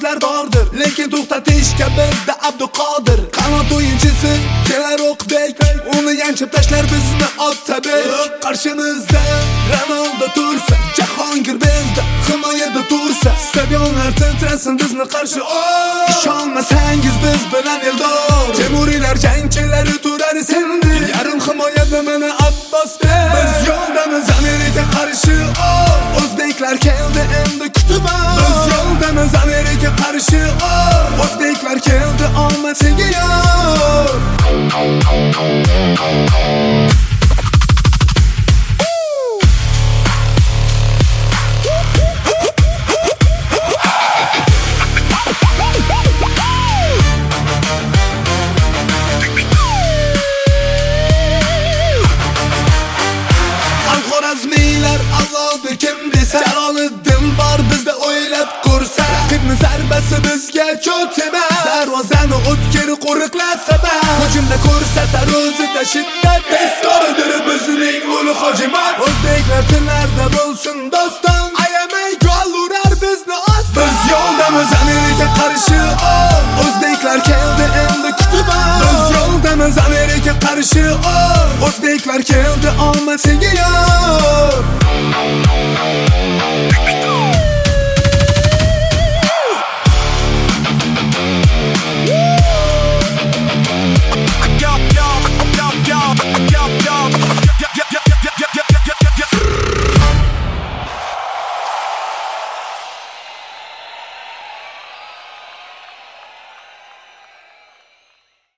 yo'llar bordir, lekin to'xtatishga bizda Abduqodir. Qanot o'yinchisi kelar o'qdek, uni yanchib tashlar bizni ottabek. Qarshimizda Ronaldo tursa, Jahongir bizda himoyada tursa, stadionlar titrasin bizni qarshi. Ishonmasangiz biz bilan Eldor, Temuriylar jangchilari turar sindi. Yarim himoyada mana Abbos. Biz yo'ldamiz Amerika qarshi. O'zbeklar keldi endi kutib. Biz yo'ldamiz Amerika qarshi. O'zbeklar keldi omad senga yor. Xorazmiylar Allohni kim desa, Jaloliddin bor bizda o'ylab ko'rsa. Raqibni zarbasi bizga cho't emas, darvozani o'tkir qo'riqlasa bas. Hujumda ko'rsatar o'zida shiddat, tezkoridir bizning ul hojimat. O'zbeklar tillarda bo'lsin doston, ayamay gol urar bizni oston. Biz yo'ldamiz Amerika qarshi. O'zbeklar keldi endi kutib. Biz yo'ldamiz Amerika qarshi. O'zbeklar keldi omad senga yor.